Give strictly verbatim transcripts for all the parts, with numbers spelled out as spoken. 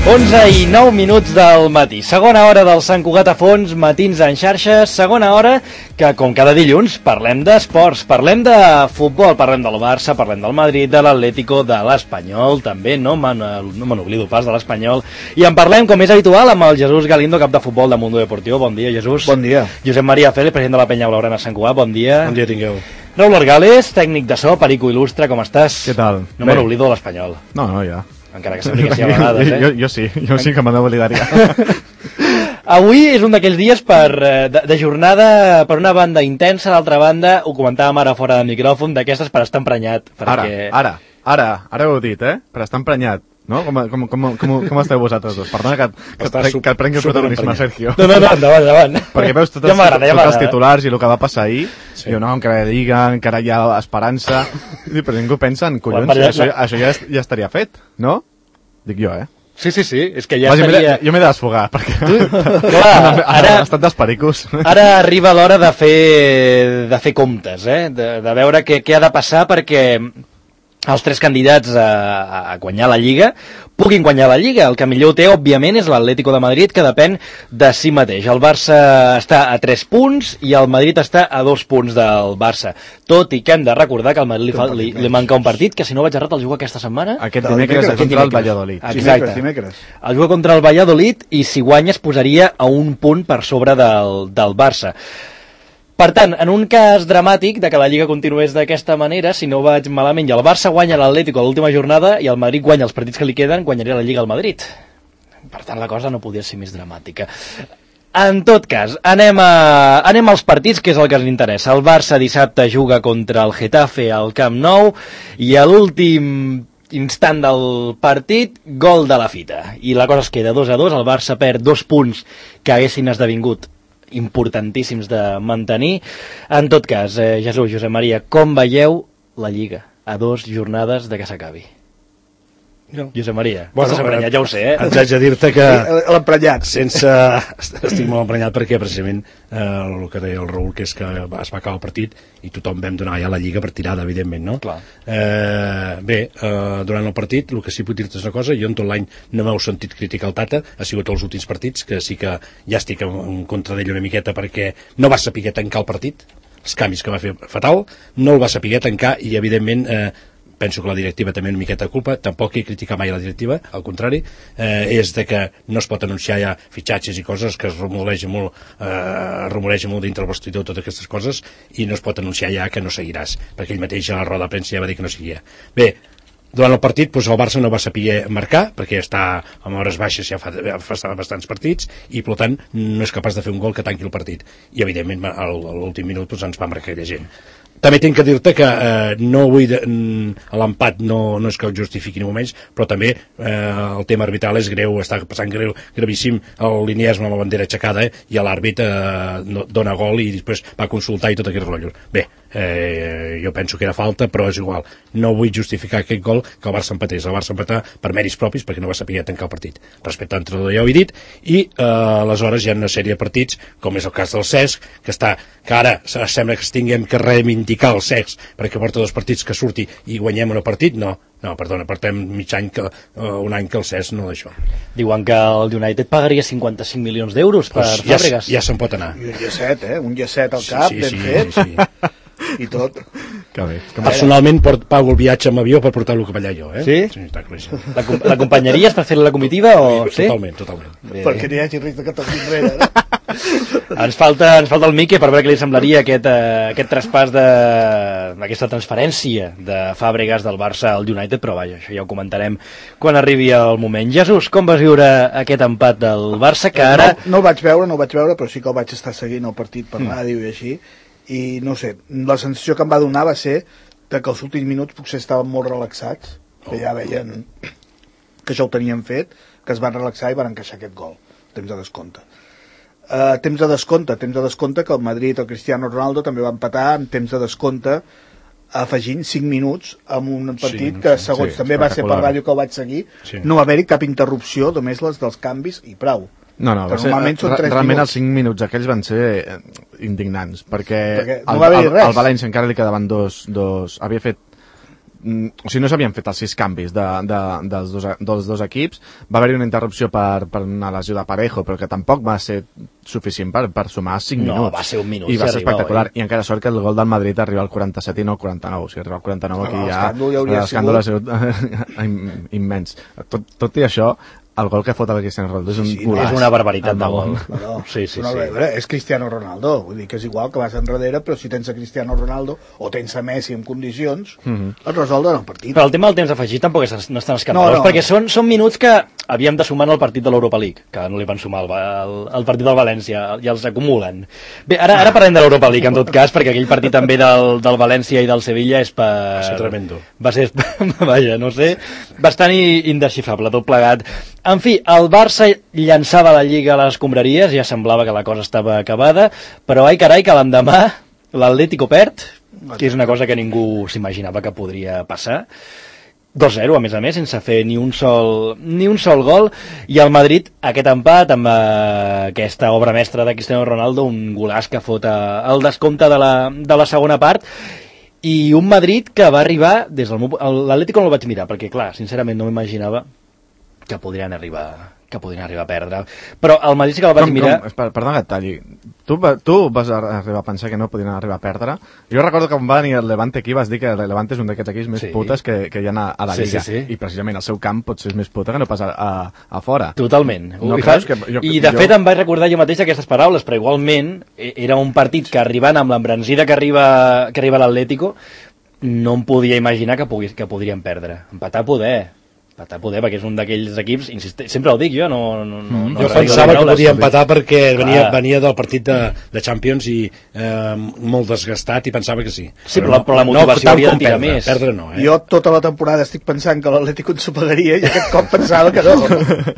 onze i nou minuts del matí, segona hora del Sant Cugat a fons, matins en xarxa, segona hora que, com cada dilluns, parlem d'esports, parlem de futbol, parlem del Barça, parlem del Madrid, de l'Atlético, de l'Espanyol, també, no me no n'oblido pas de l'Espanyol, i en parlem, com és habitual, amb el Jesús Galindo, cap de futbol de Mundo Deportivo. Bon dia, Jesús. Bon dia. Josep Maria Félix, president de la Penya Blaugrana Sant Cugat, bon dia. Bon dia tingueu. Raúl Orgales, tècnic de so, perico il·lustre, com estàs? Què tal? No me n'oblido de l'Espanyol. No, no, ja. Encara que sembli que sí a vegades, eh? Jo, jo sí, jo sí que me n'oblidaria. Avui és un d'aquells dies per, de, de jornada, per una banda intensa, d'altra banda, ho comentàvem ara fora del micròfon, d'aquestes per estar emprenyat. Perquè... Ara, ara, ara, ara ho heu dit, eh? Per estar emprenyat. No? Com, com, com, com, com esteu vosaltres dos? Perdona que, que, que, que et prengui el protagonisme, Sergio. No, no, no, endavant, endavant. Perquè veus tots, ja tots ja els titulars i el que va passar ahir, sí. Diu, no, encara Lliga, encara hi ha esperança, però ningú pensa en collons, bueno, això, no. això ja, ja estaria fet, no? Dic jo, eh? Sí, sí, sí, és que ja Vas, estaria... Jo m'he de desfogar, perquè... Clar, ara... Estat d'espericos. Ara arriba l'hora de fer, de fer comptes, eh? De, de veure què, què ha de passar perquè els tres candidats a, a guanyar la Lliga puguin guanyar la Lliga. El que millor té, òbviament, és l'Atlético de Madrid, que depèn de si mateix. El Barça està a tres punts i el Madrid està a dos punts del Barça. Tot i que hem de recordar que al Madrid li, fa, li, li manca un partit, que si no vaig errat el juga aquesta setmana. Aquest dimecres, dimecres contra el Valladolid. Exacte. Dimecres. El juga contra el Valladolid i si guanya es posaria a un punt per sobre del, del Barça. Per tant, en un cas dramàtic de que la Lliga continués d'aquesta manera, si no vaig malament i el Barça guanya l'Atlético a l'última jornada i el Madrid guanya els partits que li queden, guanyaria la Lliga al Madrid. Per tant, la cosa no podia ser més dramàtica. En tot cas, anem, a, anem als partits, que és el que ens interessa. El Barça dissabte juga contra el Getafe al Camp Nou i a l'últim instant del partit, gol de la fita. I la cosa es queda dos a dos, el Barça perd dos punts que haguessin esdevingut importantíssims de mantenir. En tot cas, eh, Jesús, Josep Maria, com veieu la Lliga a dos jornades de que s'acabi? No. Josep Maria, bueno, estàs emprenyat, ja ho sé, eh? Ens haig de dir-te que... L'emprenyat. Sense... Estic molt emprenyat perquè, precisament, eh, el que deia el Raül, que és que es va acabar el partit i tothom vam donar ja la Lliga per tirada, evidentment, no? Clar. Eh, bé, eh, durant el partit, el que sí puc dir-te és una cosa, jo en tot l'any no m'heu sentit criticar el Tata, ha sigut els últims partits, que sí que ja estic en, en contra d'ell una miqueta perquè no va saber tancar el partit, els canvis que va fer fatal, no el va saber tancar i, evidentment, eh, penso que la directiva també una miqueta de culpa, tampoc he criticat mai la directiva, al contrari, eh, és de que no es pot anunciar ja fitxatges i coses que es rumoreja molt, eh, rumoreja molt dintre el vestidor, totes aquestes coses, i no es pot anunciar ja que no seguiràs, perquè ell mateix a la roda de premsa ja va dir que no seguia. Bé, durant el partit doncs, el Barça no va saber marcar, perquè està amb hores baixes ja fa, fa bastants partits, i per tant no és capaç de fer un gol que tanqui el partit. I evidentment a l'últim minut doncs, ens va marcar aquella gent. També tinc que dir-te que eh, no vull de, l'empat no, no és que ho justifiqui ni molt menys, però també eh, el tema arbitral és greu, està passant greu, gravíssim el Liniers amb la bandera aixecada, eh, i l'àrbit eh, no, dona gol i després va consultar i tot aquest rotllo. Bé, eh, jo penso que era falta, però és igual, no vull justificar aquest gol que el Barça empatés. El Barça empatà per mèrits propis perquè no va saber tancar el partit. Respecte a l'entrenador ja ho he dit, i eh, aleshores hi ha una sèrie de partits, com és el cas del Cesc, que està, que ara sembla que es tinguem que reivindicar el Cesc perquè porta dos partits que surti i guanyem un partit, no, no, perdona, portem mig any que, uh, un any que el Cesc no d'això. Diuen que el United pagaria cinquanta-cinc milions d'euros per pues Fàbregas. Ja, ja se'n pot anar. I un llacet, eh? Un llacet al cap, sí, sí, ben fet. Sí, sí. I tot. Que bé. Personalment port, pago el viatge amb avió per portar-lo cap allà jo, eh? Sí? Sí, està claríssim. L'acompanyaries per fer la comitiva o sí? Totalment, totalment. Bé, perquè n'hi hagi risc de que tot enrere, no? Ens falta, ens falta el Mique per veure què li semblaria aquest, eh, aquest traspàs d'aquesta transferència de Fàbregas del Barça al United, però vaja, això ja ho comentarem quan arribi el moment. Jesús, com vas viure aquest empat del Barça que ara... No, no ho vaig veure, no ho vaig veure, però sí que el vaig estar seguint el partit per mm. ràdio i així, i no sé, la sensació que em va donar va ser que els últims minuts potser estaven molt relaxats, que ja veien que això ho tenien fet, que es van relaxar i van encaixar aquest gol, temps de descompte. Uh, temps de descompte, temps de descompte que el Madrid, el Cristiano Ronaldo també va empatar en temps de descompte afegint cinc minuts amb un partit sí, que segons sí, també va ser per ràdio que el vaig seguir, sí. No va haver-hi cap interrupció, només les dels canvis i prou. No, no, va ser, realment els cinc minuts aquells van ser indignants, perquè, perquè no el, el, el València encara li quedaven dos, dos, havia fet o sigui, no s'havien fet els sis canvis de, de, dels, dos, dels dos equips, va haver-hi una interrupció per, per una lesió de Parejo, però que tampoc va ser suficient per, per sumar cinc no, minuts. Va ser un minut. I va ser espectacular. Eh? I encara sort que el gol del Madrid arriba al quaranta-set i no al quaranta-nou. O sigui, arriba al quaranta-nou aquí no, ja... L'escàndol ha sigut immens. Tot, tot i això, el gol que fot el Cristiano Ronaldo és un sí, golaç. És una barbaritat de gol. No, no. Sí, sí, no, sí. Veure, és Cristiano Ronaldo, vull dir que és igual que vas enrere, però si tens a Cristiano Ronaldo o tens a Messi en condicions, mm-hmm. et resoldre el partit. Però el tema del temps afegit tampoc és, no és tan escandalós, no, no. perquè són, són minuts que havíem de sumar en el partit de l'Europa League, que no li van sumar el, el, el partit del València, i els acumulen. Bé, ara, ara parlem de l'Europa League, en tot cas, perquè aquell partit també del, del València i del Sevilla és per... Va ser tremendo. Va ser, vaja, no sé, bastant indesxifrable, tot plegat. En fi, el Barça llançava la Lliga a les escombraries, ja semblava que la cosa estava acabada, però ai carai que l'endemà l'Atlético perd, que és una cosa que ningú s'imaginava que podria passar. dos zero, a més a més, sense fer ni un sol, ni un sol gol, i el Madrid, aquest empat, amb eh, aquesta obra mestra de Cristiano Ronaldo, un golaç que fot el descompte de la, de la segona part, i un Madrid que va arribar, des del l'Atlético no el vaig mirar, perquè clar, sincerament no m'imaginava que podrien arribar que podrien arribar a perdre. Però el Madrid sí que el vaig com, mirar... Com, perdona que et talli. Tu, tu vas arribar a pensar que no podien arribar a perdre? Jo recordo que quan va venir el Levante aquí vas dir que el Levante és un d'aquests equips més sí. putes que, que hi ha a, a la sí, Lliga. Sí, sí. I precisament el seu camp pot ser més puta que no pas a, a, a fora. Totalment. No I, creus que, jo, I de jo... fet em vaig recordar jo mateix aquestes paraules, però igualment era un partit que arribant amb l'embranzida que arriba, que arriba l'Atlético no em podia imaginar que, pogués, que podrien perdre. Empatar poder... empatar poder, perquè és un d'aquells equips, insiste, sempre ho dic jo, no... no, no, no jo pensava que podia empatar perquè venia, venia del partit de, de Champions i eh, molt desgastat i pensava que sí. Sí, però, però la motivació no, hauria de tirar perdre, més. Perdre no, eh? Jo tota la temporada estic pensant que l'Atlético ens superaria i aquest cop pensava que no.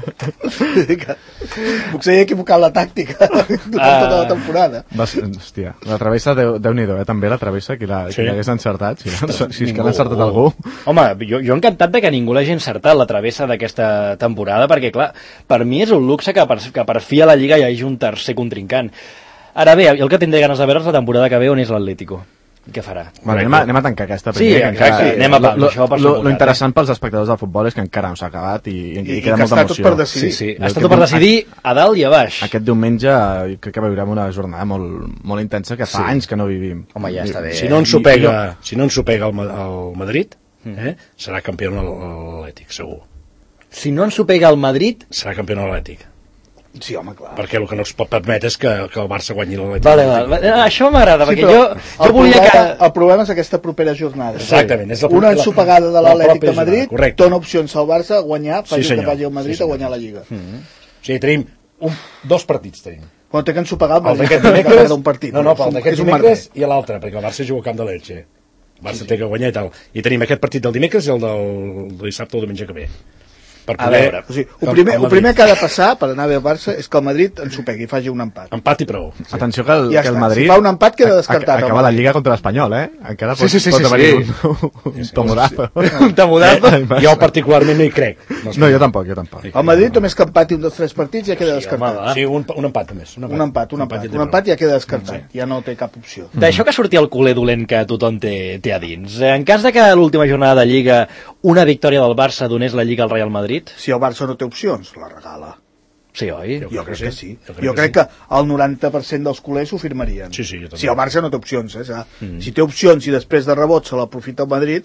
Puc ser equivocat la tàctica durant uh... tota la temporada. Vas, hòstia, la travessa, Déu, Déu-n'hi-do, eh? També la travessa, qui l'hagués sí. encertat, si, si és que l'ha encertat algú. Home, jo, jo encantat de que ningú l'hagi encertat la travessa d'aquesta temporada, perquè clar, per mi és un luxe que per, que per fi a la Lliga hi hagi un tercer contrincant. Ara bé, el que tindré ganes de veure és la temporada que ve on és l'Atlético. Què farà? Bueno, anem, a, anem a tancar aquesta primer. Sí, que encara, sí, anem a lo, lo, això per lo, lo interessant pels espectadors del futbol és que encara no s'ha acabat i, i, i, i queda que molta emoció. Per sí, sí, està tot per decidir a dalt i a baix. Aquest diumenge crec que veurem una jornada molt, molt intensa que fa sí. anys que no vivim. Home, ja està bé. Si no ens ho pega, si no ens ho pega el, el Madrid, eh, serà campió l'Atlètic, segur. Si no ens ho pega el Madrid... serà campió l'Atlètic. Sí, home, clar. Perquè el que no es pot permetre és que, que el Barça guanyi l'Atlètic. Vale, vale. Això m'agrada, sí, perquè jo, jo el volia problema, que... El problema és aquesta propera jornada. Exactament. És la, una ensopegada de l'Atlètic de Madrid, jornada, dona opcions al Barça a guanyar, faci sí, que vagi al Madrid sí, a guanyar la Lliga. Mm-hmm. O sigui, tenim un, dos partits, tenim. Quan té que ensopegar el Madrid, d'aquest dimecres, un partit. No, no, el d'aquest dimecres i l'altre, perquè el Barça juga al camp de l'Elche. El Barça sí, sí. té que guanyar i tal. I tenim aquest partit del dimecres i el del dissabte o diumenge que ve. Per poder... A veure, o sigui, el, primer, el, el primer que ha de passar per anar bé al Barça és que el Madrid ensopegui, faci un empat. Empat i prou. Sí. Atenció que el, ja que el està. Madrid... Si fa un empat queda descartat. Acaba la Lliga contra l'Espanyol, eh? Encara pot, sí, sí, sí, pot haver sí, sí. un, un tomodazo. Un tomodazo. Eh, jo particularment no hi crec. No, jo tampoc, jo tampoc. El Madrid només que empati un dels tres partits ja queda descartat. Sí, un, un empat només. Un empat, un empat. Un empat, un empat ja queda descartat. Ja no té cap opció. D'això que sortia el culer dolent que tothom té, té a dins. En cas de que a l'última jornada de Lliga una victòria del Barça donés la Lliga al Real Madrid... Si el Barça no té opcions, la regala. Sí, oi? Jo, jo crec que sí. Jo crec, jo crec que, sí. que el noranta per cent dels culers ho firmarien. Sí, sí, jo també. Si el Barça no té opcions, eh? Mm. Si té opcions i després de rebot se l'aprofita el Madrid,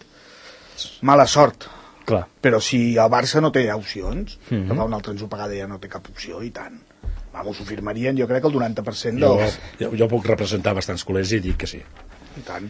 mala sort. Clar. Però si el Barça no té opcions, mm -hmm. que fa una altra ensopegada ja no té cap opció, i tant. Vamos, ho firmarien, jo crec que el noranta per cent dels... Jo, jo, jo puc representar bastants culers i dic que sí. I tant.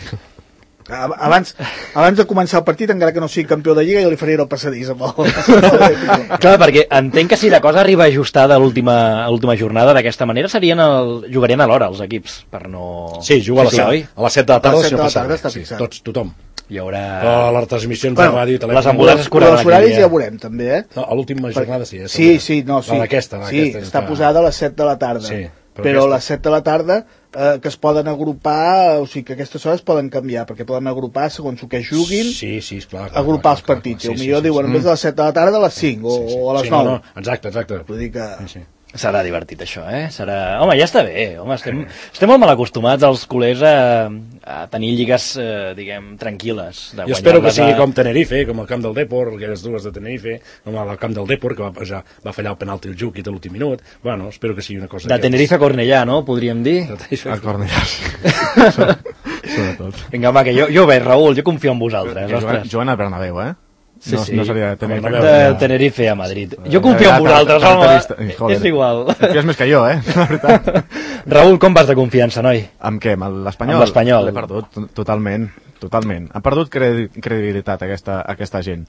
Abans, abans de començar el partit, encara que no sigui campió de Lliga, jo li faria el passadís amb el... Clar, perquè entenc que si la cosa arriba ajustada a l'última l'última jornada d'aquesta manera, serien el... jugarien a l'hora els equips, per no... Sí, juga a, sí, sí, a les set de la tarda, a les set si no de la passa tarda res. està sí, tots, tothom. Hi haurà... Però les transmissions bueno, de ràdio... Telèfon, les ambulàncies correran els horaris ja ho veurem, també, eh? No, a l'última jornada sí. Eh, sí, sí, no, sí. Aquesta, sí, aquesta, està posada a les set de la tarda. Sí, però però a les set de la tarda eh, que es poden agrupar, o sigui que aquestes hores poden canviar, perquè poden agrupar segons el que juguin, sí, sí, clar, clar, agrupar clar, els partits. Clar, clar, I sí, potser sí, diuen, sí, en vez de les set de la tarda, a les cinc, o, sí, sí. o a les sí, nou. No, no, exacte, exacte. Vull dir que... Sí, sí. Serà divertit, això, eh? Serà... Home, ja està bé. Home, estem, estem molt mal acostumats els culers a, a tenir lligues, eh, diguem, tranquil·les. Jo espero que sigui a... com Tenerife, com el camp del Depor, aquelles dues de Tenerife, com el camp del Depor, que va, ja va fallar el penalti el Juki de l'últim minut. Bueno, espero que sigui una cosa... De Tenerife a Cornellà, no? Podríem dir? A Cornellà, sí. Sobretot. Vinga, va, que jo, jo veig, Raül, jo confio en vosaltres. Jugant, jugant al Bernabéu, eh? Sí, no, sí. no seria de Tenerife. De Tenerife a Madrid. Jo confio en vosaltres, home. És igual. Confies més que jo, eh? La veritat. Raül, com vas de confiança, noi? Amb què? Amb l'Espanyol? Amb l'Espanyol. L'he perdut, totalment. Totalment. Ha perdut credi credibilitat aquesta, aquesta gent.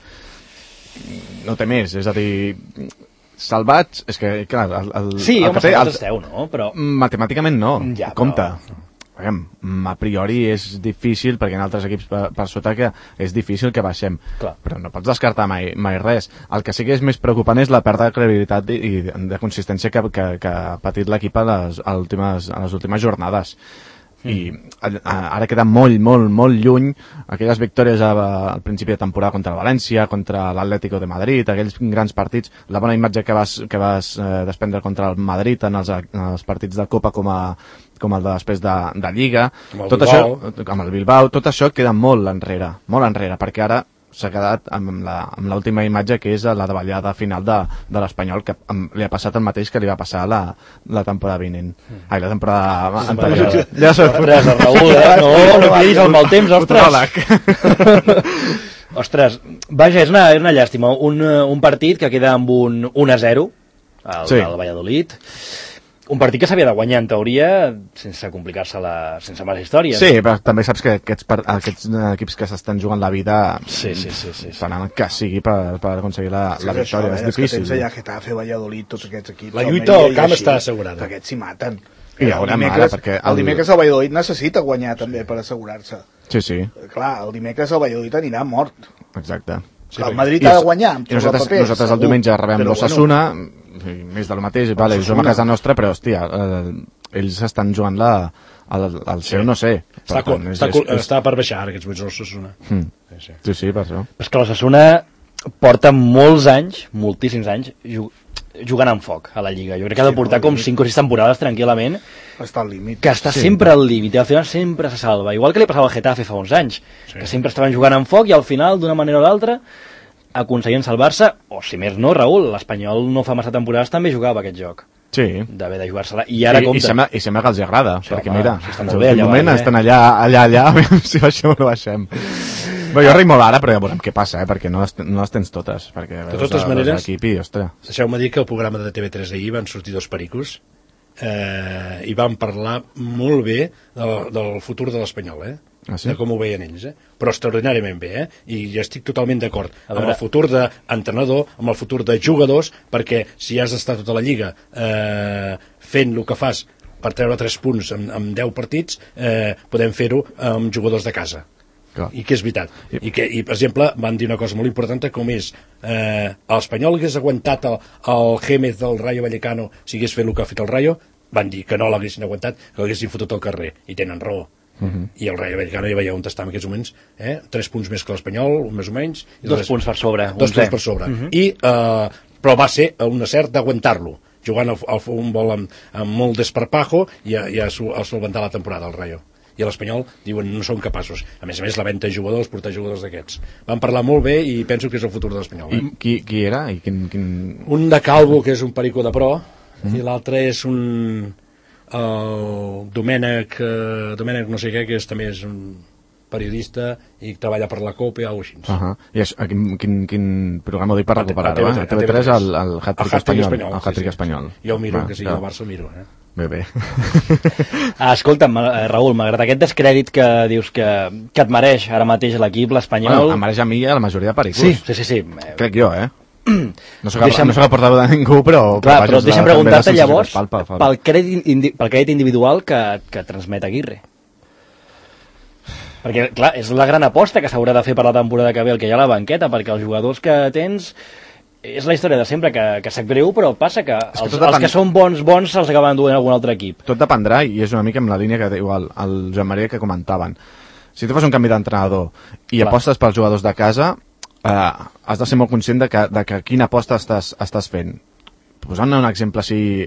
No té més, és a dir... Salvats, és que, clar... El, el, sí, el home, que té, salvats esteu, no? Però... Matemàticament no, ja, compte. Però... Veiem, a priori és difícil, perquè en altres equips per, per sota que és difícil que baixem. Clar. Però no pots descartar mai, mai res. El que sí que és més preocupant és la pèrdua de credibilitat i, i de consistència que, que, que ha patit l'equip a, les, a, últimes, a les últimes jornades. I a, a, ara queda molt, molt, molt lluny aquelles victòries a, al principi de temporada contra el València, contra l'Atlético de Madrid, aquells grans partits, la bona imatge que vas, que vas eh, desprendre contra el Madrid en els, en els partits de Copa com a com el de després de, de Lliga, tot això, amb el Bilbao, tot això queda molt enrere, molt enrere, perquè ara s'ha quedat amb l'última imatge que és la davallada final de, de l'Espanyol, que amb, li ha passat el mateix que li va passar la, la temporada vinent. Mm. Ai, la temporada anterior. Ja sorpresa, Raül, eh? No, no pillis el mal temps, ostres. Ostres, vaja, és una, és una llàstima. Un, un partit que queda amb un un a zero al, sí. al Valladolid. Un partit que s'havia de guanyar, en teoria, sense complicar-se la... sense males històries. Sí, però també saps que aquests, per, aquests equips que s'estan jugant la vida sí, sí, sí, sí, sí. faran que sigui per, per aconseguir la, sí, la victòria. Això, és, és difícil. És que tens allà Getafe, Valladolid, tots aquests equips. La lluita al camp està assegurada. Aquests s'hi maten. I ja veurem ara, perquè... El... el dimecres el Valladolid necessita guanyar també per assegurar-se. Sí, sí. Clar, el dimecres el Valladolid anirà mort. Exacte. Sí, el Madrid ha de guanyar. I nosaltres, paper, nosaltres el diumenge rebem l'Osasuna, bueno, més del mateix, vale, juguem a casa nostra, però, hòstia, eh, ells estan jugant la, el, el seu, sí. no sé. Està, tant, és, està, és, és... està per baixar, aquests moments, l'Osasuna. Mm. Sí, sí. sí, sí, per això. És que l'Osasuna porta molts anys, moltíssims anys, jugant amb foc a la Lliga. Jo crec que ha de portar sí, com cinc o sis temporades tranquil·lament. Està al límit. Que està sí. sempre al límit, i al final sempre se salva. Igual que li passava al Getafe fa uns anys, sí. que sempre estaven jugant amb foc i al final, d'una manera o l'altra, aconseguien salvar-se, o si més no, Raül, l'Espanyol no fa massa temporades també jugava aquest joc. Sí. D'haver de jugar-se-la. I ara I, compta. I sembla, I sembla que els agrada, sí, perquè home, mira, si estan, bé, allà moment, baix, eh? estan allà, allà, allà, a veure si baixem o no baixem. Bé, jo ric molt ara, però ja veurem què passa, eh? perquè no les, no les tens totes. Perquè de totes maneres, i, deixeu-me dir que el programa de T V tres d'ahir van sortir dos pericos eh, i van parlar molt bé del, del futur de l'Espanyol, eh? Ah, sí? De com ho veien ells, eh? Però extraordinàriament bé, eh? I jo estic totalment d'acord amb el futur d'entrenador, amb el futur de jugadors, perquè si has d'estar tota la lliga eh, fent el que fas per treure tres punts en, en deu partits, eh, podem fer-ho amb jugadors de casa. Clar. I que és veritat. I, que, I, per exemple, van dir una cosa molt important, com és eh, l'Espanyol hagués aguantat el, el Gémez del Rayo Vallecano si hagués fet el que ha fet el Rayo, van dir que no l'haguessin aguantat, que l'haguessin fotut al carrer, i tenen raó. Uh -huh. I el Rayo Vallecano ja veieu on està en aquests moments, eh? tres punts més que l'Espanyol, més o menys, i dos punts per sobre, dos punts per sobre. Uh -huh. I, eh, però va ser un acert d'aguantar-lo, jugant a, a un vol amb, amb molt desparpajo i a, i a, a solventar la temporada al Rayo. I a l'Espanyol diuen no són capaços. A més a més, la venda de jugadors, portar jugadors d'aquests. Van parlar molt bé i penso que és el futur de l'Espanyol. Eh? I qui, qui era? I quin, quin... Un de Calvo, que és un perico de pro, uh-huh. i l'altre és un... el Domènec, eh, Domènec no sé què, que és, també és un periodista i treballa per la COPE o alguna cosa així. Uh -huh. I això, quin, quin, quin programa ho dic per recuperar-ho? A T V tres, el, el Hat-Trick espanyol. El Hat-Trick espanyol. Jo ho miro, ah, que sigui el Barça ho miro. Eh? Bé, bé. Ah, escolta'm, Raül, malgrat aquest descrèdit que dius que, que et mereix ara mateix l'equip, l'Espanyol... Bueno, em mereix a mi i a la majoria de pericos. Sí, sí, sí. sí. Crec jo, eh? No soc, deixa'm... no soc el portaveu de ningú, però... Clar, però deixa'm preguntar-te llavors palpa, palpa. Pel, crèdit indi pel crèdit individual que, que transmet Aguirre. Perquè, clar, és la gran aposta que s'haurà de fer per la temporada que ve el que hi ha a la banqueta, perquè els jugadors que tens... És la història de sempre, que, que sap greu, però passa que, que els, depèn... els que són bons, bons se'ls acaben duent a algun altre equip. Tot dependrà, i és una mica en la línia que diu el, el Joan Maria que comentaven. Si tu fas un canvi d'entrenador i clar. apostes pels jugadors de casa, eh, has de ser molt conscient de que, de que quina aposta estàs, estàs fent. posant un exemple així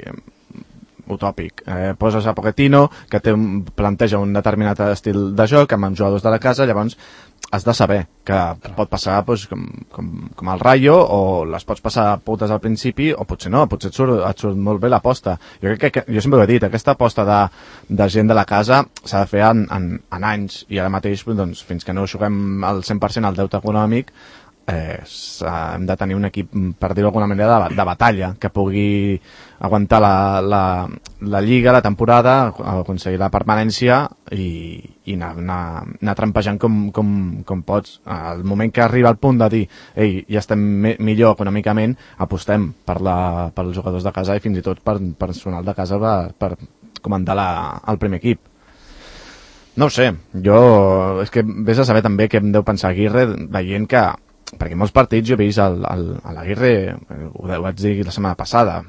utòpic, eh, poses a Pochettino que té un, planteja un determinat estil de joc amb els jugadors de la casa, llavors has de saber que pot passar doncs, com, com, com el Rayo, o les pots passar a putes al principi, o potser no, potser et surt, et surt molt bé l'aposta. Jo crec que, jo sempre ho he dit, aquesta aposta de, de gent de la casa s'ha de fer en, en, en anys, i ara mateix doncs, fins que no juguem al cent per cent al deute econòmic, eh, hem de tenir un equip, per dir-ho d'alguna manera, de, de batalla, que pugui aguantar la, la, la lliga, la temporada, aconseguir la permanència i, i anar, anar, anar trampejant com, com, com pots. Al moment que arriba al punt de dir ei, ja estem me, millor econòmicament, apostem per la, pels jugadors de casa i fins i tot per personal de casa per, per comandar la, el primer equip. No ho sé, jo és que vés a saber també què em deu pensar Aguirre veient que, perquè molts partits jo he vist el, el, a l'Aguirre, ho vaig dir la setmana passada,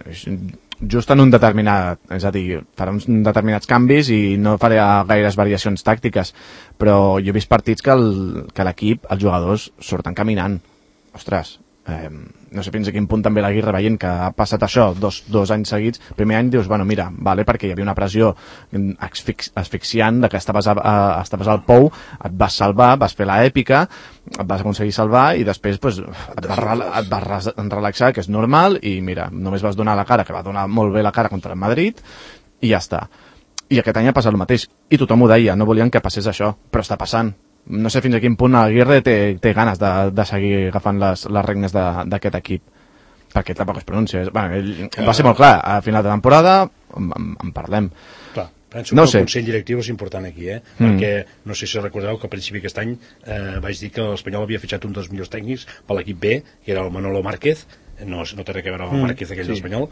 just en un determinat, és a dir, farà uns determinats canvis i no faré gaires variacions tàctiques, però jo he vist partits que l'equip, els jugadors, surten caminant. Ostres, eh, no sé fins a quin punt també l'Aguirre veient que ha passat això dos, dos anys seguits, primer any dius, bueno, mira, vale, perquè hi havia una pressió asfix, asfixiant de que estaves, a, a, estaves al pou, et vas salvar, vas fer l'èpica, et vas aconseguir salvar i després pues, et vas, et vas relaxar, que és normal, i mira, només vas donar la cara, que va donar molt bé la cara contra el Madrid, i ja està. I aquest any ha passat el mateix, i tothom ho deia, no volien que passés això, però està passant. No sé fins a quin punt Aguirre té, té ganes de, de seguir agafant les, les regnes d'aquest equip, perquè tampoc es pronuncia. Bueno, ell va ser molt clar, a final de temporada en, en parlem. Clar, penso no que sé. el Consell Directiu és important aquí, eh? Mm. perquè no sé si recordeu que a principi d'aquest any eh, vaig dir que l'Espanyol havia fitxat un dels millors tècnics per l'equip B, que era el Manolo Márquez, no, no té res a veure amb el Márquez aquell sí. espanyol,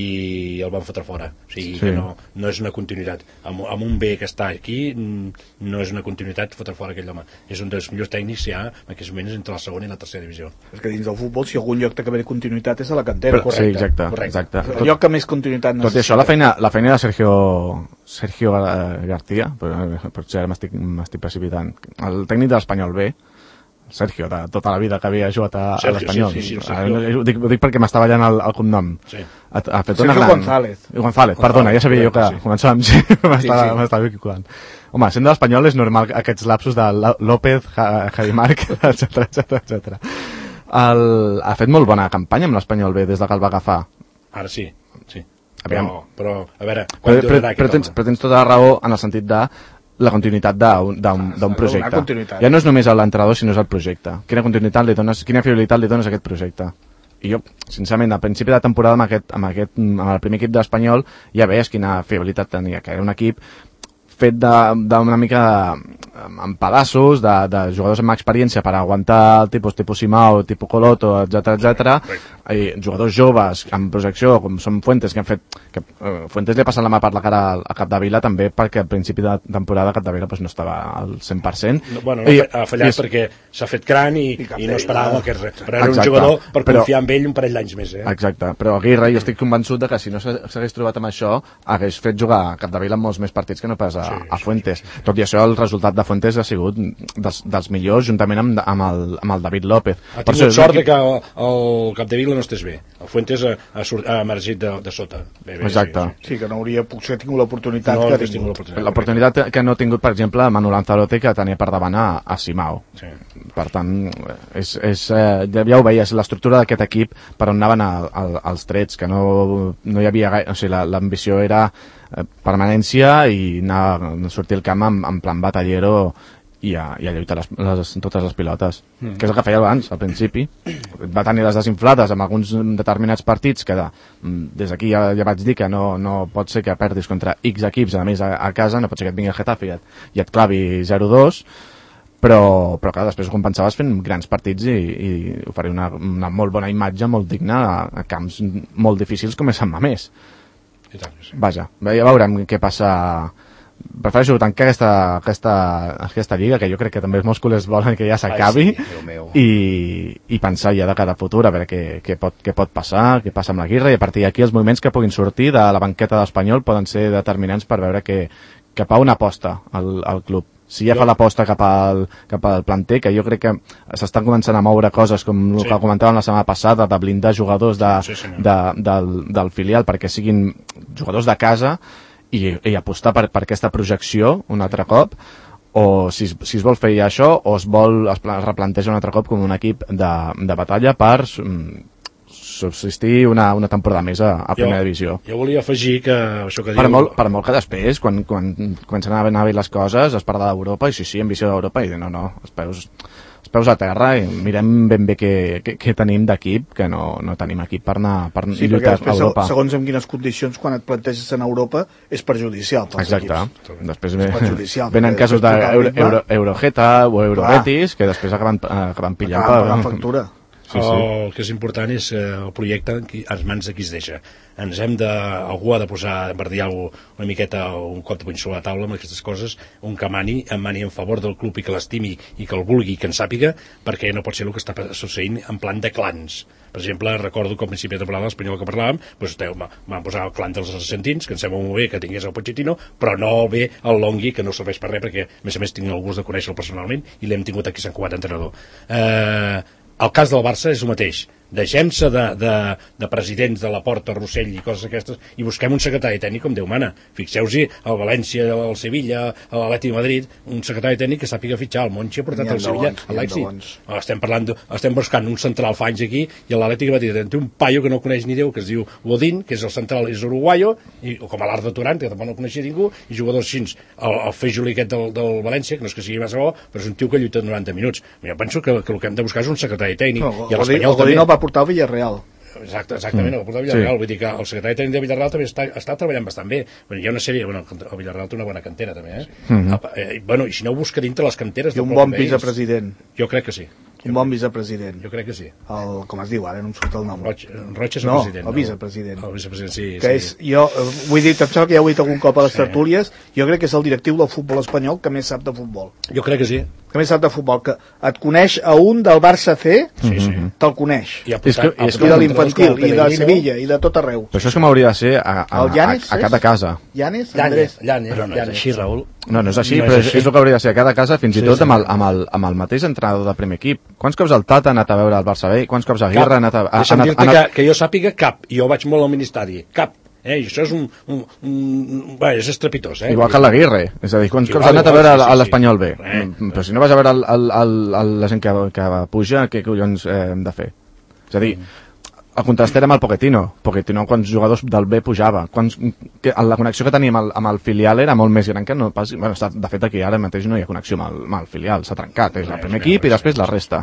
i el van fotre fora, o sigui sí. que no, no és una continuïtat amb, amb un B que està aquí no és una continuïtat fotre fora aquell home, és un dels millors tècnics ja en aquests moments entre la segona i la tercera divisió. És que dins del futbol si algun lloc té que haver continuïtat és a la cantera. Però, sí, exacte, exacte. El lloc que més continuïtat necessita. Tot i això, la feina, la feina de Sergio Sergio García, potser ara m'estic precipitant, el tècnic de l'Espanyol B, Sergio, de tota la vida que havia jugat a, a l'Espanyol. Sí, sí, sí, ho, dic, ho dic perquè m'estava ballant el, el cognom. Sí. Ha, ha fet Sergio una gran... González. González, perdona, ja sabia jo que sí. començava amb G, m'estava sí, sí. equivocant. Home, sent de l'Espanyol és normal aquests lapsos de López, Javi Marc, etcètera, etcètera, etcètera. El... Ha fet molt bona campanya amb l'Espanyol B des de que el va agafar. Ara sí, sí. Aviam. Però, però, a veure... Però, però, però, tens, però tens tota la raó en el sentit de la continuïtat d'un projecte. Ja no és només l'entrenador, sinó és el projecte. Quina continuïtat li dones, quina fiabilitat li dones a aquest projecte? I jo, sincerament, al principi de temporada amb, aquest, amb, aquest, amb el primer equip de l'Espanyol ja veies quina fiabilitat tenia, que era un equip fet d'una mica en pedaços, de, de jugadors amb experiència per aguantar el tipus tipus Simao, tipus Coloto, etcètera, etcètera, i jugadors joves amb projecció, com són Fuentes, que han fet... Que, uh, Fuentes li ha passat la mà per la cara a Capdevila també perquè al principi de temporada Capdevila pues, no estava al cent per cent. No, bueno, no, I, ha fallat i, perquè s'ha fet gran i, i, i no esperava que res. Però era exacte, un jugador per però, confiar en ell un parell d'anys més. Eh? Exacte, però Aguirre, jo estic convençut de que si no s'hagués trobat amb això, hagués fet jugar Capdevila en molts més partits que no pas a, sí, a Fuentes. Sí, sí. Tot i això, el resultat de Fuentes ha sigut dels, dels millors juntament amb, amb, el, amb el David López. Ha tingut per sort que... que el, el Capdevila no estés bé. El Fuentes ha, ha, ha emergit de, de sota. Bé, bé, exacte. Sí, sí. sí, que no hauria potser tingut l'oportunitat no, que ha tingut. tingut. L'oportunitat que no ha tingut, per exemple, Manu Lanzarote, que tenia per davant a, a Simao. Sí. Per tant, és, és, eh, ja ho veies, l'estructura d'aquest equip per on anaven a, a, els trets, que no, no hi havia gaire... O sigui, l'ambició era eh, permanència i anar a sortir al camp en, en plan batallero i a, i a lluitar les, les, totes les pilotes, mm. que és el que feia abans, al principi. Va tenir les desinflades amb alguns determinats partits que de, des d'aquí ja, ja vaig dir que no, no pot ser que perdis contra X equips, a més a, a casa, no pot ser que et vingui el Getafe i et, i et clavi zero dos, però, però clar, després ho compensaves fent grans partits i, i oferir una, una molt bona imatge, molt digna a, a camps molt difícils com és Sant Mamés. I tant, sí. Vaja, ja veurem què passa. Prefereixo tancar aquesta, aquesta, aquesta lliga, que jo crec que també els meus culers volen que ja s'acabi, sí, i, i pensar ja de cada futur, a veure què, què, pot, què pot passar, què passa amb l'Aguirre, i a partir d'aquí els moviments que puguin sortir de la banqueta d'Espanyol poden ser determinants per veure que, cap a on aposta el, el club. si ja fa l'aposta cap al, cap al planter, que jo crec que s'estan començant a moure coses com el sí. que comentàvem la setmana passada, de blindar jugadors de, sí, sí, de, del, del filial perquè siguin jugadors de casa i, i apostar per, per aquesta projecció un altre cop, o si, si es vol fer això o es vol es replanteja un altre cop com un equip de, de batalla per subsistir una, una temporada més a, a primera jo, divisió. Jo volia afegir que això que per diu... Molt, per molt que després, quan, quan comencen a anar bé les coses, es parla d'Europa, i sí, sí, ambició d'Europa, i no, no, els peus, els peus a terra, i mirem ben bé què, què, què tenim d'equip, que no, no tenim equip per anar per sí, lluitar a Europa. Segons en quines condicions, quan et planteges en Europa, és perjudicial pels Exacte. equips. Després ve, venen casos d'Eurogeta Euro, Euro, o Eurobetis, que després acaben, acaben pillant per la factura. Sí, sí. El que és important és eh, el projecte en mans de qui es deixa. Ens hem de... Algú ha de posar, per dir alguna cosa, una miqueta, un cop de puny sobre la taula amb aquestes coses, un que mani, en mani en favor del club i que l'estimi i que el vulgui i que en sàpiga, perquè no pot ser el que està succeint en plan de clans. Per exemple, recordo que al principi de temporada l'Espanyol que parlàvem, doncs, van posar el clan dels argentins, que em sembla molt bé que tingués el Pochettino, però no bé el Longhi, que no serveix per res, perquè a més a més tinc el gust de conèixer-lo personalment i l'hem tingut aquí a Sant Cugat entrenador. Eh... El cas del Barça és el mateix. Deixem-se de, de, de presidents de la Porta, Rossell i coses aquestes i busquem un secretari tècnic com Déu mana. Fixeu-hi, al València, al Sevilla, a l'Atlètic de Madrid, un secretari tècnic que sàpiga fitxar. El Monchi ha portat al Sevilla, a l'Atlètic. Estem parlant, de, estem buscant un central fa anys aquí i a l'Atlètic de Madrid té un paio que no coneix ni Déu, que es diu Godín, que és el central, és uruguaio, i, o com a l'Arda Turan, que tampoc no coneixia ningú, i jugadors així. El, el Fejoli aquest del, del València, que no és que sigui massa bo, però és un tio que lluita noranta minuts. Jo penso que, que el que hem de buscar és un secretari tècnic. No, i l'Espanyol també... El Godín el va portar al Villarreal. Exacte, exactament, mm. el porta Villarreal, sí. Vull dir que el secretari tècnic de Villarreal també està, està treballant bastant bé. Bueno, hi ha una sèrie, bueno, el Villarreal té una bona cantera també, eh? Sí. Mm-hmm. eh bueno, i si no ho busca dintre les canteres... I un bon vicepresident. Jo crec que sí. Un bon vicepresident. Jo crec que sí. El, com es diu ara, no em surt el nom. Roig, Roig és el no, president. El vicepresident. No? El vicepresident, sí. Que sí. És, jo, vull dir, em sembla que ja ho he dit algun cop a les sí. tertúlies, jo crec que és el directiu del futbol espanyol que més sap de futbol. Jo crec que sí. Que més sap de futbol, que et coneix a un del Barça C, sí, sí. te'l coneix. I, apuntat, I, és que, i de l'infantil, i de Sevilla, i de tot arreu. Però això és com hauria de ser a, a, a, a, a cada casa. Llanes? Llanes, Llanes. Però no és així, Raül. No, no és així, no però és, així. És el que hauria de ser a cada casa, fins i tot amb el, amb, el, amb el mateix entrenador del primer equip. Quants cops el Tata ha anat a veure el Barça B? Quants cops Aguirre ha anat a... Ha, Deixa'm dir-te que, que jo sàpiga cap, i jo vaig molt al ministeri, cap. Eh, i això és un... un, un bé, és estrepitós, eh? Igual que l'Aguirre, és a dir, quants cops ha anat a veure sí, sí, l'Espanyol B? Eh, però si no vas a veure el, el, el, el, la gent que, que puja, què collons eh, hem de fer? És a dir, el contrastem amb el Pochettino. Pochettino, quants jugadors del B pujava? Quants, que, la connexió que teníem amb el, amb el filial era molt més gran que no pas... Bueno, està, de fet, aquí ara mateix no hi ha connexió amb el, amb el filial, s'ha trencat. És el primer equip i després la resta.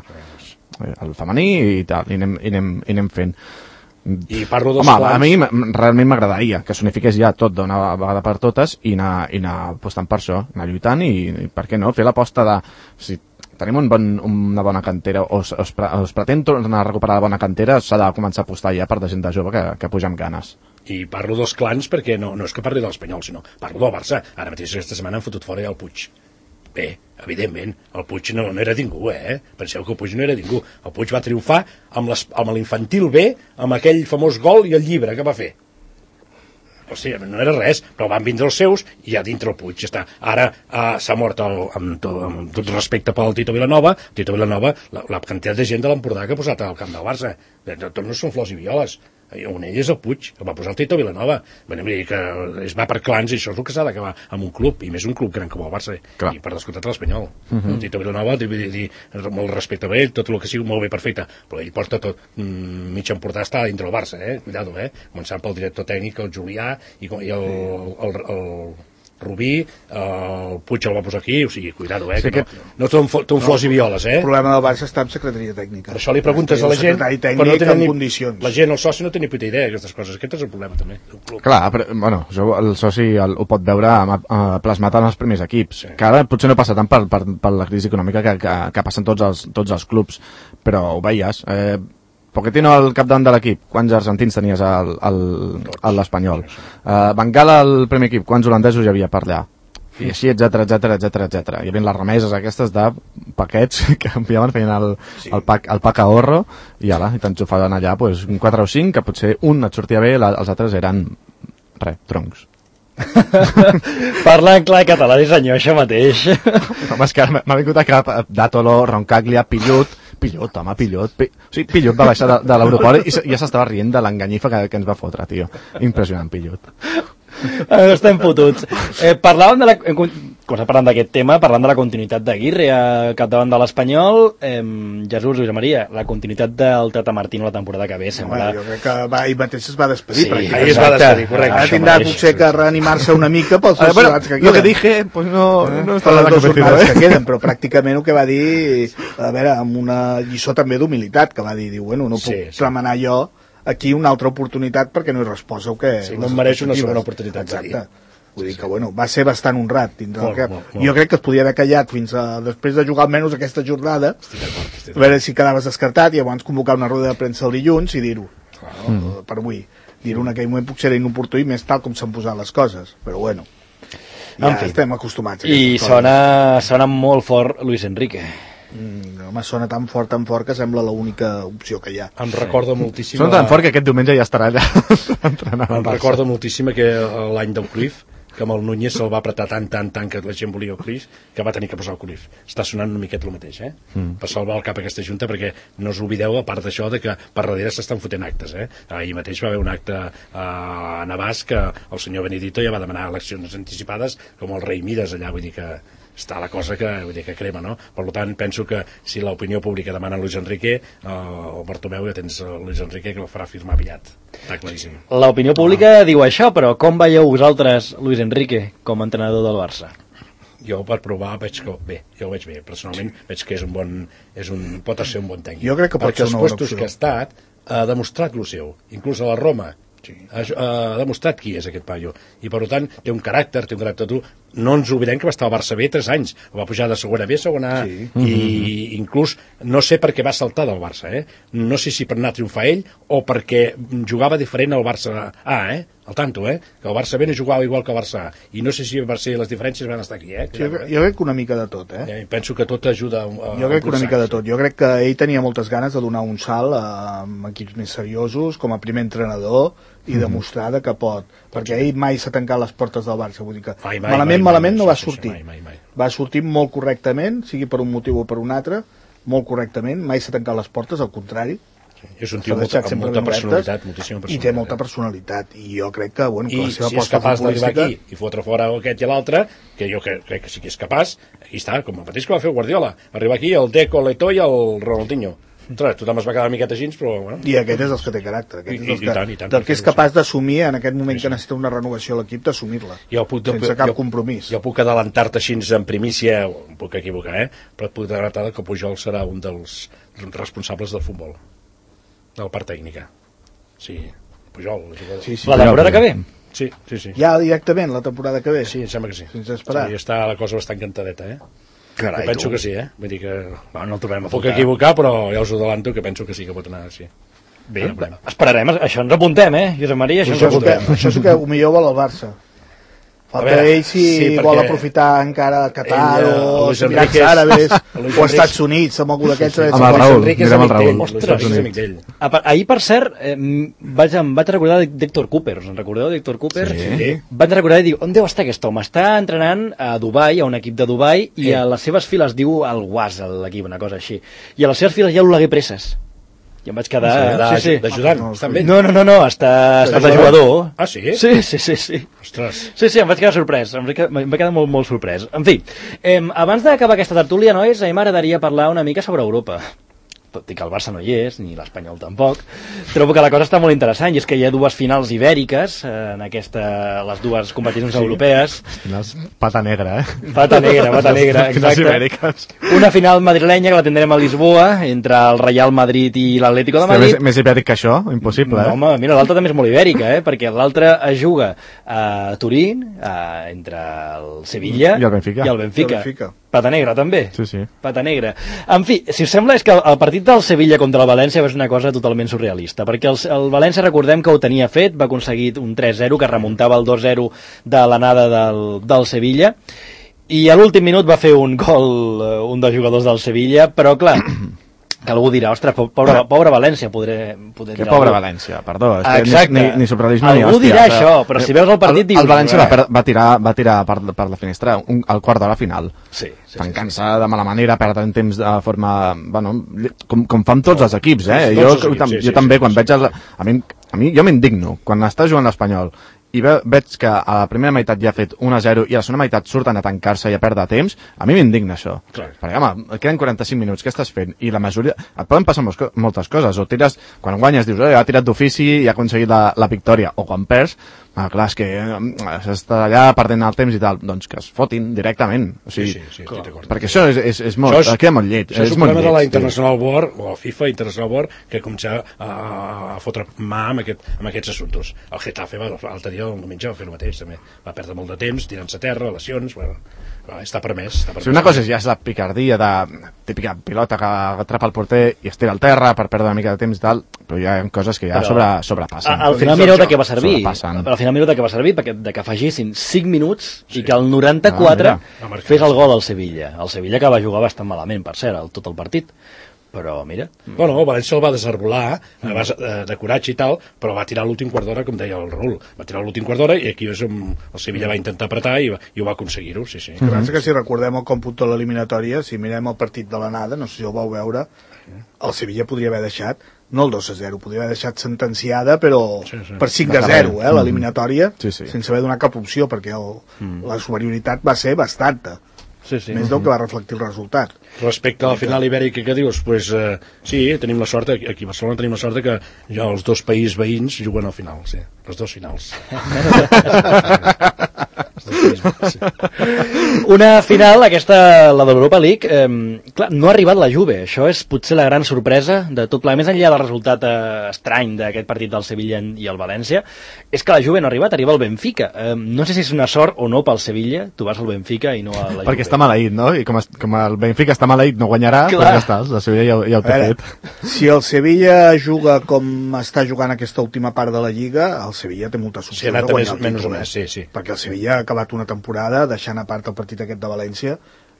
El femení i tal, i anem, i anem, i anem fent. I parlo dels Home, plans... a mi realment m'agradaria que s'unifiqués ja tot d'una vegada per totes i anar, i anar apostant per això, anar lluitant i, i per què no, fer l'aposta de... Si tenim un bon, una bona cantera o es, es, pre, es pretén tornar a recuperar la bona cantera, s'ha de començar a apostar ja per de gent de jove que, que puja amb ganes. I parlo dels clans perquè no, no és que parli de l'Espanyol, sinó parlo del Barça. Ara mateix aquesta setmana han fotut fora ja el Puig. Bé, evidentment, el Puig no, no era ningú, eh? Penseu que el Puig no era ningú. El Puig va triomfar amb, les, amb l'infantil B, amb aquell famós gol i el llibre que va fer. O sigui, no era res, però van vindre els seus i ja dintre el Puig està. Ara eh, s'ha mort, el, amb, to, amb tot respecte pel Tito Vilanova, Tito Vilanova, la, la quantitat de gent de l'Empordà que ha posat al camp del Barça. Tot no són flors i violes. Un ell és el Puig, el va posar el Tito Vilanova. Vull dir que es va per clans i això és el que s'ha d'acabar amb un club, i més un club gran com el Barça. Clar. I per descomptat l'Espanyol. Uh -huh. El Tito Vilanova, molt respecte a ell, tot el que sigui molt bé perfecte, però ell porta tot, mm, mig Empordà està dintre el Barça, eh? Cuidado, eh? Començant pel director tècnic, el Julià, i, i el, el, el, el Rubí, el Puig el va posar aquí, o sigui, cuidado, eh? Sí, que no, no són, són flors no, i violes, eh? El problema del Barça està en secretaria tècnica. Per això li preguntes a la gent, però no tenen ni condicions. La gent, el soci, no té ni puta idea d'aquestes coses. Aquest és el problema, també. El Clar, però, bueno, això el soci el, ho pot veure uh, plasmat en els primers equips, sí. Que ara potser no passa tant per, per, per la crisi econòmica que, que, que passen tots els, tots els clubs, però ho veies. Eh, Pochettino al capdavant de l'equip, quants argentins tenies al, al, a l'Espanyol? Uh, Bengala al primer equip, quants holandesos hi havia per allà? I així, etcètera, etcètera, etcètera, etcètera. Hi havia les remeses aquestes de paquets que enviaven, feien el, sí. el, pack, el pack ahorro i ala, i t'enxufaven allà pues, quatre o cinc, que potser un et sortia bé, la, els altres eren, res, troncs. Parlant clar català, sí senyor, això mateix. Home, és que m'ha vingut a cap Dátolo, Roncaglia, Pillot, Pillot, home, Pillot. Pi... O sigui, Pillot va baixar de, de l'Europol i ja s'estava rient de l'enganyifa que, que ens va fotre, tio. Impressionant, Pillot. Eh, estem fotuts. Eh, parlàvem de la... Cosa parlant d'aquest tema, parlant de la continuïtat d'Aguirre a capdavant de l'Espanyol, eh, Jesús, Lluís Maria, la continuïtat del Tata Martino la temporada que ve sembla... Home, jo crec que va, ell mateix es va despedir. Sí, pràcticament. ahir es va despedir, correcte. Ara tindrà potser que reanimar-se una mica pels Ah, bueno, resultats que lo queden. que dije, pues no, Eh? no Per està les nada dues convencido, jornades eh? que queden, però pràcticament el que va dir, a veure, amb una lliçó també d'humilitat, que va dir, diu, bueno, no puc Sí, sí. remenar jo aquí una altra oportunitat perquè no he respost el que... Sí, no les em mereix una expectatives. segona oportunitat, va dir. Exacte. Vull dir que, bueno, va ser bastant honrat dintre Molt, del cap. molt, molt. Jo crec que es podia haver callat fins a, després de jugar almenys aquesta jornada, Estic d'acord, estic a d'acord. veure si quedaves descartat i llavors convocar una roda de premsa el dilluns i dir-ho, no? mm. per avui. Dir-ho en aquell moment potser era inoportú i més tal com s'han posat les coses, però bueno, ja En fi. estem acostumats a I aquestes sona, sona molt fort Luis Enrique. Mm, home, sona tan fort, tan fort que sembla l'única opció que hi ha. Em recorda moltíssim... Són tan fort que aquest diumenge ja estarà allà entrenant al Em Barça. recorda moltíssim que l'any del Cruyff, que amb el Núñez se'l va apretar tant, tant, tant que la gent volia el Cruyff, que va tenir que posar el Cruyff. Està sonant una miqueta el mateix, eh? Mm. Per salvar el cap a aquesta junta, perquè no us oblideu, a part d'això, de que per darrere s'estan fotent actes, eh? Ahir mateix va haver un acte a Navàs que el senyor Benedito ja va demanar eleccions anticipades, com el rei Mides allà, vull dir que està la cosa que, vull dir, que crema, no? Per tant, penso que si l'opinió pública demana Luis Enrique, eh, el Bartomeu ja tens el Luis Enrique que el farà firmar aviat. Està claríssim. L'opinió pública ah. diu això, però com veieu vosaltres Luis Enrique com a entrenador del Barça? Jo per provar veig que bé, jo ho veig bé, personalment veig que és un bon, és un, pot ser un bon tècnic. Jo crec que pot Pels ser una bona puestos opció. que ha estat, ha demostrat lo seu, inclús a la Roma. Sí. Ha, ha demostrat qui és aquest paio i per tant té un caràcter, té un caràcter dur. No ens oblidem que va estar al Barça B tres anys, va pujar de segona B a segona A Sí. i mm-hmm. inclús no sé per què va saltar del Barça, eh? No sé si per anar a triomfar ell o perquè jugava diferent al Barça A, eh? Al tanto, eh? Que el Barça B no jugava igual que el Barça A i no sé si va ser les diferències van estar aquí, eh? Jo, jo crec que una mica de tot, eh? Ja, penso que tot ajuda a, Jo crec que una mica de tot. Jo crec que ell tenia moltes ganes de donar un salt a, amb equips més seriosos, com a primer entrenador, i mm-hmm. demostrar de que pot. Perquè ell mai s'ha tancat les portes del Barça. Vull dir que Mai, mai, malament, mai, malament mai, no va això, això, sortir. mai, mai, mai. Va sortir molt correctament, sigui per un motiu o per un altre, molt correctament. Mai s'ha tancat les portes, al contrari. És un S'ha tio amb molta, deixat amb sempre molta ben obertes, personalitat, moltíssima I personalitat. té molta personalitat. I jo crec que, bueno, que I la seva si és aposta capaç d'arribar futbolística... aquí i fotre fora aquest i l'altre, que jo crec, crec que sí que és capaç, aquí està, com el mateix que va fer el Guardiola. Arribar aquí el Deco, l'Eto'o i el Ronaldinho. Ostres, tothom es va quedar una miqueta així, però... Bueno. I aquest és dels que té caràcter. Aquest I- és dels i que, tant, i tant, del que és perfecte, capaç d'assumir en aquest moment que necessita una renovació a l'equip, d'assumir-la. Jo puc, Sense cap jo, compromís. Jo puc adelantar-te així en primícia, em puc equivocar, eh? Però et puc adelantar que Pujol serà un dels responsables del futbol, de la part tècnica. Sí, Pujol. el jugador. Sí, sí. La temporada que ve? Sí, sí, sí. Ja directament, la temporada que ve. Sí, em sembla que sí. Sense esperar. Sí, està la cosa bastant cantadeta, eh? Carai, jo penso tu. que sí, eh? Vull dir que... Bueno, no el trobem a Puc faltar. equivocar, però ja us ho adelanto que penso que sí que pot anar així. Bé, esperarem, això ens apuntem, eh, Josep Maria? Això ens Això és, que, apuntem. això és que millor vol el Barça. Falta A veure, ell si sí, perquè vol aprofitar encara Qatar ell, eh, o Luis els Emirats Enrique és- Àrabes Luis o Enrique- Estats Units, amb algú d'aquests. Amb el Luis Raül, Enrique és mirem el amic Raül. d'ell. Luis Ostres. Enrique és amic d'ell. Ah, per- Ahir, per cert, eh, m- vaig, em vaig recordar d'Héctor Cooper. Us en recordeu d'Héctor Cooper? Sí. Vaig recordar i dic, on deu estar aquest home? Està entrenant a Dubai, a un equip de Dubai, i Sí. a les seves files diu el Guas, l'equip, una cosa així. I a les seves files hi ha l'Oleguer Presses. I em vaig quedar... De- sí, sí. D'ajudant, No, està amb ell. No, no, no, no, està, està de jugador. Ah, sí? Sí, sí, sí, sí. Ostres. Sí, sí, em vaig quedar sorprès, em vaig quedar, em vaig quedar molt, molt sorprès. En fi, eh, abans d'acabar aquesta tertúlia, nois, a mi m'agradaria parlar una mica sobre Europa. Tot i que el Barça no hi és, ni l'Espanyol tampoc, trobo que la cosa està molt interessant, i és que hi ha dues finals ibèriques, eh, en aquesta, les dues competicions sí. europees. Finals, pata negra, eh? Pata negra, pata negra, Finals exacte. ibèriques. Una final madrilenya que la tindrem a Lisboa, entre el Real Madrid i l'Atlético de Hòstia, Madrid. més, més ibèric que això, impossible, No, eh? home, mira, l'altra també és molt ibèrica, eh? Perquè l'altra es juga a Turín, a, entre el Sevilla I el Benfica. I el Benfica. I el Benfica. Pata negra, també. Sí, sí. Pata negra. En fi, si us sembla, és que el partit del Sevilla contra el València és una cosa totalment surrealista, perquè el, el València, recordem que ho tenia fet, va aconseguir un tres zero que remuntava el dos zero de l'anada del, del Sevilla, i a l'últim minut va fer un gol eh, un dels jugadors del Sevilla, però clar, que algú dirà, ostres, pobre, pobre València, podré, podré Que dir pobre algú. València, perdó. És que Exacte. Ni, ni, ni surrealisme ni Algú hòstia. dirà això, però si veus el partit el, dius... El València va, "Eh". per, va tirar, va tirar per, per la finestra un, el quart d'hora final. Sí, sí, Tancant-se de mala manera, perdent temps de forma... Bueno, com, com fan tots els equips, eh? Tots Jo, els equips, tam- sí, jo sí, també, sí, quan sí. veig... El, a, mi, a mi, jo m'indigno. Quan està jugant l'Espanyol i ve, veig que a la primera meitat ja ha fet un a zero i a la segona meitat surten a tancar-se i a perdre temps, a mi m'indigna això. Clar. Perquè, home, queden quaranta-cinc minuts, què estàs fent? I la majoria... Et poden passar mos- moltes coses, o tires... Quan guanyes dius, eh, ha tirat d'ofici i ha aconseguit la, la victòria, o quan perds, ah, clar, és que eh, s'està allà perdent el temps i tal, doncs que es fotin directament. O sigui, Sí, sí, sí, estic d'acord. perquè això és, és, és molt... Això és- queda molt lleig. Això és un molt problema de la lleig, tio. International Board, o la FIFA International Board, que comença a, a fotre mà amb, aquest, amb aquests assumptes. El Getafe va, l'altre dia, el diumenge, va fer el mateix, també. Va perdre molt de temps, tirant-se a terra, lesions, bueno, va, està permès. Està permès. Si una cosa és ja és la picardia de típica pilota que atrapa el porter i es tira al terra per perdre una mica de temps i tal, però hi ha coses que ja Però- sobre, sobrepassen. A- Al final mireu de què va servir. Sobrepassen. Al final mireu de què va servir, perquè de que afegissin cinc minuts i que al noranta-quatre Ah, mira. Va marcar. fes el gol al Sevilla. El Sevilla que va jugar bastant malament, per cert, el, tot el partit. Però, mira... Bueno, el València el va desarbolar a base de, de coratge i tal, però va tirar l'últim quart d'hora, com deia el Raül. Va tirar l'últim quart d'hora i aquí és on el Sevilla va intentar apretar i, va, i ho va aconseguir-ho, sí, sí. El que passa que si recordem el còmput de l'eliminatòria, si mirem el partit de l'anada, no sé si el vau veure, el Sevilla podria haver deixat, no el dos a zero, podria haver deixat sentenciada, però Sí, sí. per cinc a zero, eh, l'eliminatòria, Sí, sí. sense haver donat cap opció, perquè el, la superioritat va ser bastanta, Sí, sí. més del que va reflectir el resultat. Respecte a la final ibèrica que dius, pues, eh, sí, tenim la sort, aquí a Barcelona tenim la sort que ja els dos països veïns juguen al final, sí, les dos finals. Els dos països veïns, sí. Una final, aquesta, la de l'Europa League, eh, clar, no ha arribat la Juve. Això és potser la gran sorpresa de tot plegat. Més enllà del resultat eh, estrany d'aquest partit del Sevilla i el València, és que la Juve no ha arribat, arriba el Benfica. Eh, no sé si és una sort o no pel Sevilla, tu vas al Benfica i no a la Juve. Perquè està maleït, no? I com, es, com el Benfica està maleït, no guanyarà, Clar. doncs ja està, la Sevilla ja, ja ho té A veure, fet. si el Sevilla juga com està jugant aquesta última part de la Lliga, el Sevilla té moltes Sí, ha opcions anat de a guanyar més, el menys o títol, més, eh? sí, sí. Perquè el Sevilla ha acabat una temporada deixant a part el partit aquest de València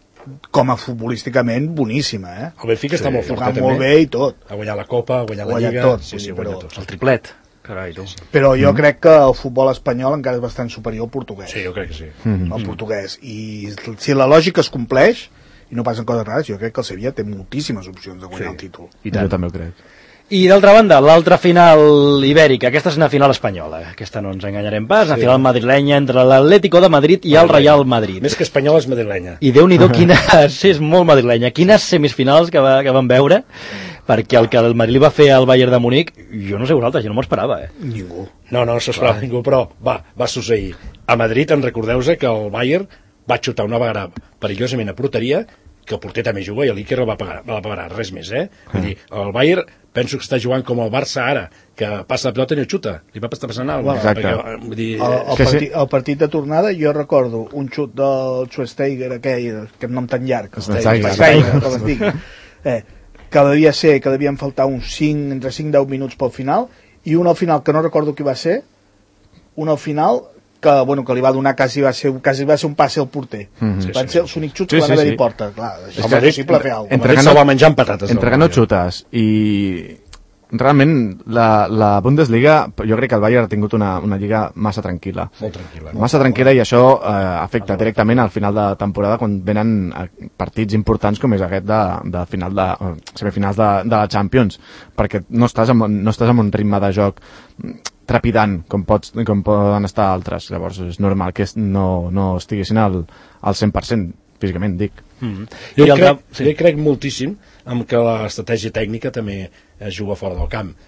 com a futbolísticament boníssima, eh? El Benfica està molt fort, Jugant eh, molt també. bé i tot. Ha guanyat la Copa, ha guanyat Ha la guanyat Lliga, tot, sí, vull sí, dir, ha guanyat però- tot. El triplet. Carai, tu. Però jo crec que el futbol espanyol encara és bastant superior al portuguès. Sí, jo crec que sí. El portuguès. I si la lògica es compleix i no passen coses rares, jo crec que el Sevilla té moltíssimes opcions de guanyar Sí. el títol. I Jo tant. també ho crec. I d'altra banda, l'altra final ibèrica, aquesta és una final espanyola, aquesta no ens enganyarem pas, una final madrilenya entre l'Atlético de Madrid i el Real Madrid. Més que espanyola és madrilenya. I Déu-n'hi-do quines, sí, és molt madrilenya, quines semifinals que, va, que vam veure, perquè el que el Madrid va fer al Bayern de Múnich, jo no sé vosaltres, jo no m'ho esperava, eh? Ningú. No, no s'ho esperava ningú, però va, va succeir. A Madrid, en recordeu-vos que el Bayern va xutar una vegada perillosament a porteria, que el porter també juga i l'Iker el va pagar, va pagar, res més, eh? Vull dir, el Bayern penso que està jugant com el Barça ara, que passa la pilota i no xuta. Li va estar passant alguna cosa. Exacte. Perquè, vull dir, El, el, Que sí. partit, el partit de tornada, jo recordo un xut del Schweinsteiger, aquell, que nom tan llarg, Schweinsteiger. Schweinsteiger, com es digui, eh, que devia ser, que devien faltar uns cinc, entre cinc i deu minuts pel final, i un al final, que no recordo qui va ser, un al final, que, bueno, que li va donar quasi va ser, quasi va ser un passe al porter. Mhm. Sí, Van sí, ser sí. els únics xuts Sí, que van sí, haver-hi sí. porta. Clar, això El és Madrid- impossible fer alguna El Entre Madrid que se'l no- va menjar amb patates. Entre el que no Bayern. xutes i realment la, la Bundesliga, jo crec que el Bayern ha tingut una, una lliga massa tranquil·la. Molt tranquil·la. Massa tranquil·la i això eh, afecta directament al final de temporada quan venen eh, partits importants com és aquest de, de final de eh, semifinals de, de la Champions, perquè no estàs, amb, no estàs amb un ritme de joc trepidant com, pots, com poden estar altres. Llavors és normal que es- no, no estiguessin al, al cent per cent físicament, dic. Mm. Jo, I el crec, de- jo crec moltíssim en que l'estratègia tècnica també es juga fora del camp.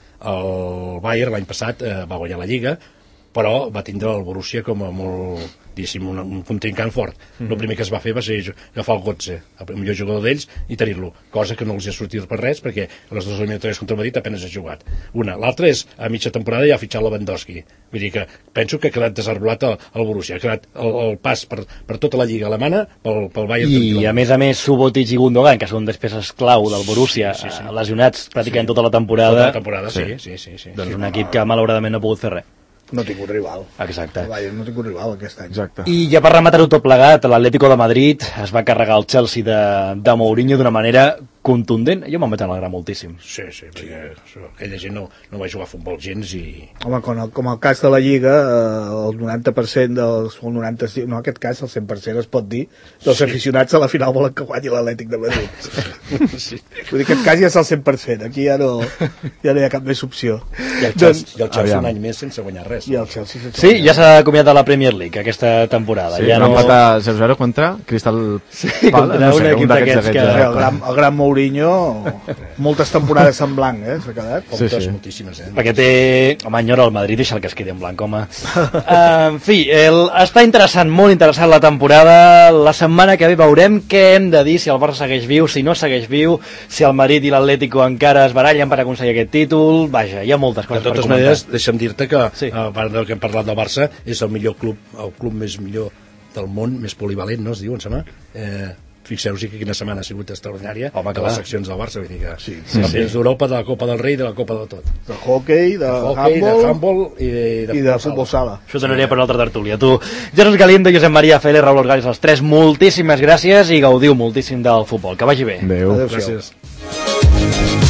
El Bayern l'any passat eh, va guanyar la Lliga, però va tindre el Borussia com a molt, diguéssim, un, un contrincant fort. Mm. El primer que es va fer va ser agafar el Götze, el millor jugador d'ells, i tenir-lo, cosa que no els ha sortit per res, perquè les dues eliminatòries contra el Madrid apenas ha jugat. Una. L'altra és, a mitja temporada ja ha fitxat Lewandowski. Vull dir que penso que ha quedat desarbolat el, el Borussia, ha quedat el, el pas per, per tota la Lliga alemana pel, pel Bayern. I a tranquil·lament. més a més Subotic i Gundogan, que són despeses clau del Borussia, Sí, sí, sí. eh, lesionats pràcticament Sí. tota la Tota temporada, la temporada, sí, sí, sí. sí, sí. doncs un equip que malauradament no ha pogut fer res. No ha tingut rival. Exacte. El Bayern no ha tingut rival aquest any. Exacte. I ja per rematar-ho tot plegat, l'Atlético de Madrid es va carregar el Chelsea de, de Mourinho d'una manera contundent, jo me'n vaig alegrar moltíssim. Sí, sí, perquè sí. aquella gent no, no va jugar a futbol gens i... Home, com el, com el cas de la Lliga, eh, el noranta per cent dels... El noranta, no, en aquest cas el cent per cent es pot dir, dels sí. aficionats a la final volen que guanyi l'Atlètic de Madrid. Sí. Vull dir que en aquest cas ja és el cent per cent, aquí ja no, ja no hi ha cap més opció. I el Chelsea, i el Chelsea un any més sense guanyar res. I el Chelsea sense Sí, ja s'ha acomiadat la Premier League aquesta temporada. Sí, ja no... no... empatar zero zero contra Crystal Sí, Palace, contra un equip d'aquests que... El gran, el gran Mourinho, moltes temporades en blanc, eh, s'ha quedat. Moltes, Sí, sí. moltíssimes, eh? Perquè té... Home, enyora el Madrid, deixa el que es quedi en blanc, home. Uh, en fi, el... està interessant, molt interessant la temporada. La setmana que ve veurem què hem de dir, si el Barça segueix viu, si no segueix viu, si el Madrid i l'Atlético encara es barallen per aconseguir aquest títol. Vaja, hi ha moltes coses de per totes comentar. maneres, deixa'm dir-te que, Sí. a part del que hem parlat del Barça, és el millor club, el club més millor del món, més polivalent, no es diu, em sembla? Eh, fixeu-vos que quina setmana ha sigut extraordinària. Home, de clar. les seccions del Barça, vull dir que Sí, sí, campions sí. d'Europa, de la Copa del Rei, de la Copa de tot. De hockey, de, De hockey, handball, de handball i de, i de futbol sala. Això donaria per una altra tertúlia. Tu, Jesús Galindo, Josep Maria Fele, Raúl Orgales, els tres, moltíssimes gràcies i gaudiu moltíssim del futbol. Que vagi bé. Adéu. Adéu-siau. Gràcies.